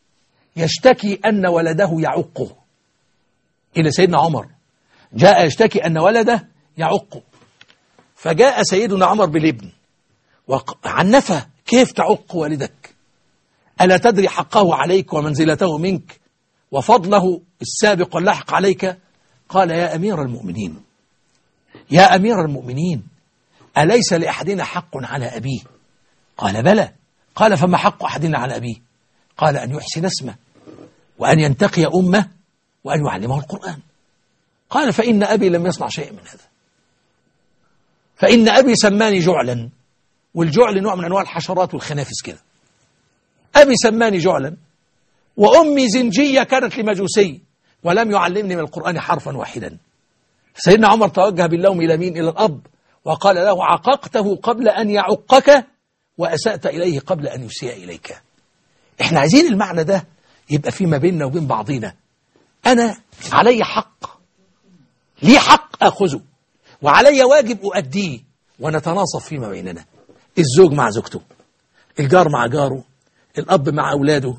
يشتكي أن ولده يعقه إلى سيدنا عمر، جاء يشتكي أن ولده يعقه، فجاء سيدنا عمر بالابن وعنفه: كيف تعق والدك؟ ألا تدري حقه عليك ومنزلته منك وفضله السابق واللاحق عليك؟ قال: يا أمير المؤمنين يا أمير المؤمنين أليس لأحدنا حق على أبيه؟ قال: بلى. قال: فما حق أحدنا على أبيه؟ قال: أن يحسن اسمه وأن ينتقي أمه وأن يعلمه القرآن. قال: فإن أبي لم يصنع شيء من هذا، فإن أبي سماني جعلا، والجعل نوع من أنواع الحشرات والخنافس كده. أبي سماني جعلا، وأمي زنجية كانت لمجوسي، ولم يعلمني من القرآن حرفا واحدا. سيدنا عمر توجه باللوم إلى مين؟ إلى الأب، وقال له: عققته قبل أن يعقك وأسأت إليه قبل أن يسيء إليك. إحنا عايزين المعنى ده يبقى فيما بيننا وبين بعضنا. أنا علي حق، لي حق أخذه، وعلي واجب أؤديه، ونتناصف فيما بيننا. الزوج مع زوجته، الجار مع جاره، الأب مع أولاده،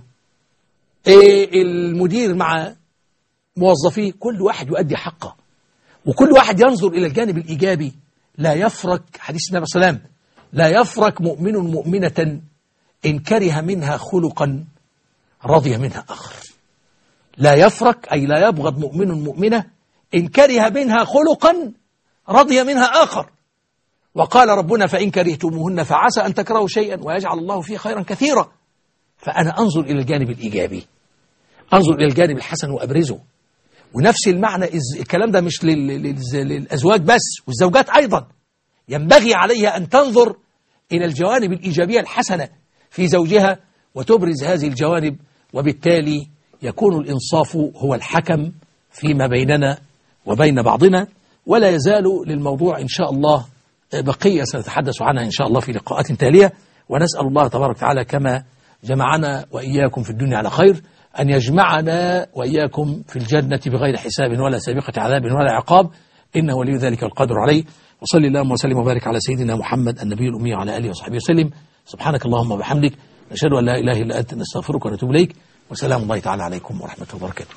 إيه المدير مع موظفيه، كل واحد يؤدي حقه، وكل واحد ينظر إلى الجانب الإيجابي. لا يفرق، حديث النبي صلى الله عليه وسلم: لا يفرق مؤمن مؤمنة إن كره منها خلقا رضي منها آخر. لا يفرق أي لا يبغض مؤمن مؤمنة إن كره منها خلقا رضي منها آخر. وقال ربنا: فإن كرهتموهن فعسى أن تكرهوا شيئا ويجعل الله فيه خيرا كثيرا. فأنا أنظر إلى الجانب الإيجابي، أنظر إلى الجانب الحسن وأبرزه. ونفس المعنى الكلام ده مش للأزواج بس، والزوجات أيضا ينبغي عليها أن تنظر إلى الجوانب الإيجابية الحسنة في زوجها وتبرز هذه الجوانب، وبالتالي يكون الإنصاف هو الحكم فيما بيننا وبين بعضنا. ولا يزال للموضوع إن شاء الله بقية سنتحدث عنها إن شاء الله في لقاءات تالية، ونسأل الله تبارك وتعالى كما جمعنا وإياكم في الدنيا على خير أن يجمعنا وإياكم في الجنة بغير حساب ولا سابقة عذاب ولا عقاب، إنه ولي ذلك القادر عليه. وصلي اللهم وسلم وبارك على سيدنا محمد النبي الأمي وعلى آله وصحبه وسلم. سبحانك اللهم وبحمدك، نشهد أن لا إله إلا أنت، نستغفرك ونتوب إليك، وسلام الله تعالى عليكم ورحمة الله وبركاته.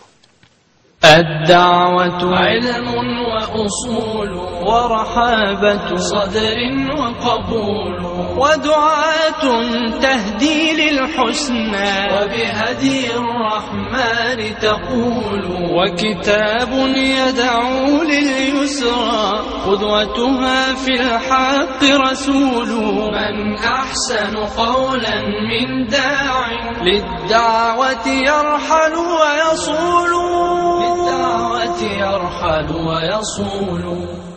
الدعوة علم وأصول ورحابة صدر وقبول، ودعاة تهدي للحسنى وبهدي الرحمن تقول، وكتاب يدعو لليسرى قدوتها في الحق رسول. من أحسن قولا من داع للدعوة يرحل ويصول، للدعوة يرحل ويصول.